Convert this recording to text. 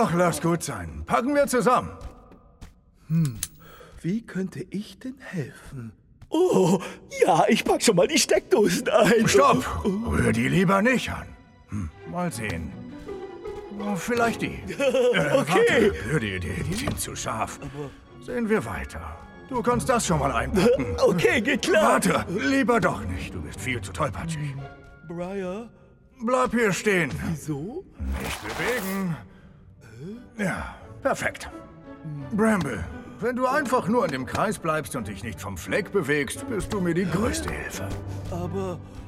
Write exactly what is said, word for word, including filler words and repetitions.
Ach, lass gut sein. Packen wir zusammen. Hm, wie könnte ich denn helfen? Oh, ja, ich pack schon mal die Steckdosen ein. Stopp! Rühr die lieber nicht an. Hm, mal sehen. Oh, vielleicht die. Äh, Okay. Warte, blöde Idee, die sind zu scharf. Sehen wir weiter. Du kannst das schon mal einpacken. Okay, geht klar. Warte, lieber doch nicht. Du bist viel zu tollpatschig. Briar? Bleib hier stehen. Wieso? Nicht bewegen. Ja, perfekt. Bramble, wenn du einfach nur in dem Kreis bleibst und dich nicht vom Fleck bewegst, bist du mir die größte Hilfe. Aber...